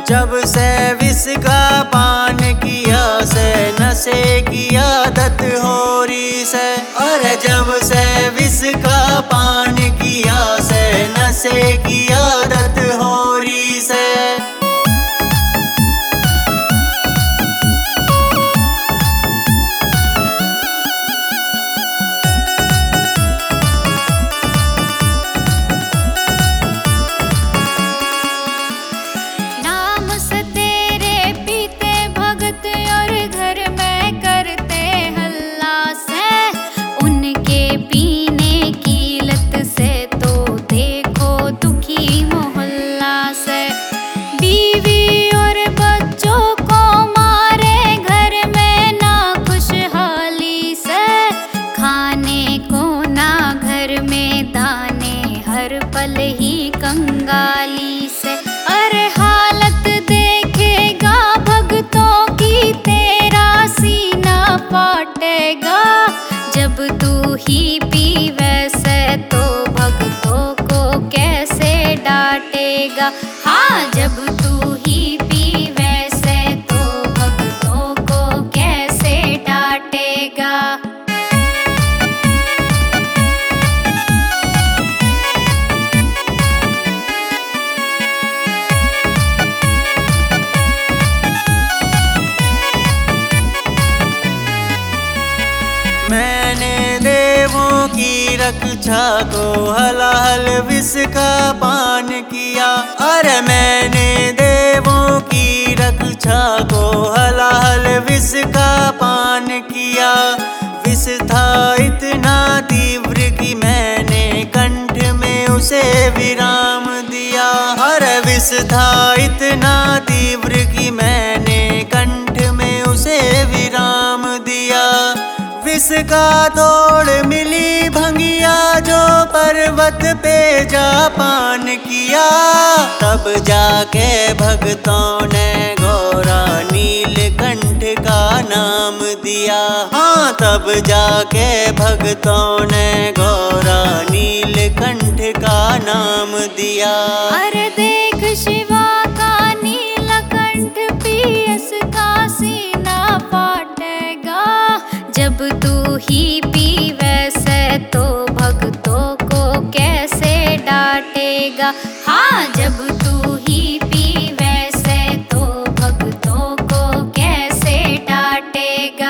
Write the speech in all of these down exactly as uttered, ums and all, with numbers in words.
जब से विष का पान किया से नशे की आदत हो रही से। अरे जब से विष का पान किया से नशे की आदत हो रही से। पल ही कंगाली से। अरे हालत देखेगा भक्तों की तेरा सीना फाटेगा। जब तू ही पीवे से तो भक्तों को कैसे डांटेगा। हाँ जब तू ही पीवे से तो भक्तों को कैसे डांटेगा। मैंने देवों की रक्षा को हलाल विष का पान किया। अरे मैंने देवों की रक्षा को हलाल विष का पान किया। विष था इतना तीव्र कि मैंने कंठ में उसे विराम दिया। अरे विष था इतना तीव्र कि मैंने कंठ में उसे विराम दिया। विष का तोड़ मिली भंगिया जो पर्वत पे जा पान किया। तब जाके भक्तों ने गौरा नीलकंठ का नाम दिया। हाँ तब जाके भक्तों ने गौरा नीलकंठ का नाम दिया। अरे देख शिवा का नीलकंठ पियस का सीना फाटेगा। जब तू ही पीवे से तो भक्तों को कैसे डांटेगा। हाँ जब तू ही पीवे से तो भक्तों को कैसे डांटेगा।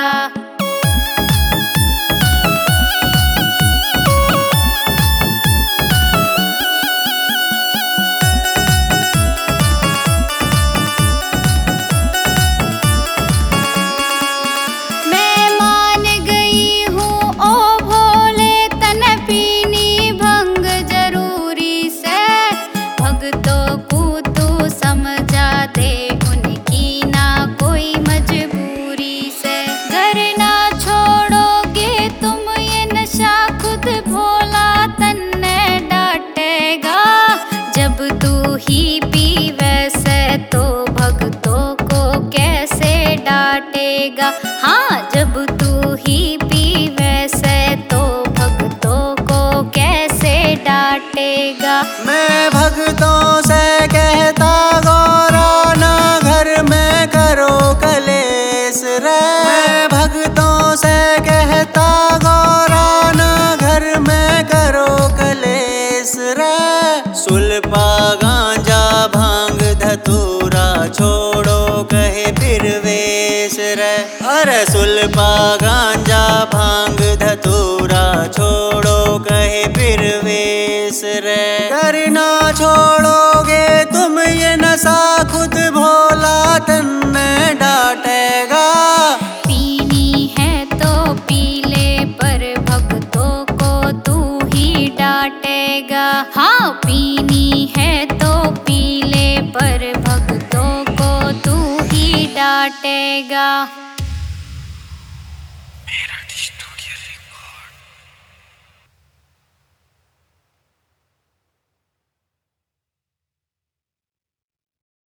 ही पीवे से तो भक्तों को कैसे डांटेगा। हाँ जब तू ही पीवे से तो भक्तों को कैसे डांटेगा। मैं भक्तों से कहता गौरा ना घर में करो कलेश रे। मैं भक्तों से कहता गौरा ना घर में करो कलेश रे। सुलपा गांजा भांग धतूरा छोड़ो कहे फिर वेश रे। अरे सुलपा गांजा भांग धतूरा छोड़ो कहे फिर वेश रे। करना छोड़ोगे तुम ये नशा खुद भोला तन्ने डांटेगा। पीनी है तो पी ले पर भक्तों को तू ही डांटेगा। हाँ पीनी है तो पी ले पर भक्तों को तू ही डांटेगा। मेरा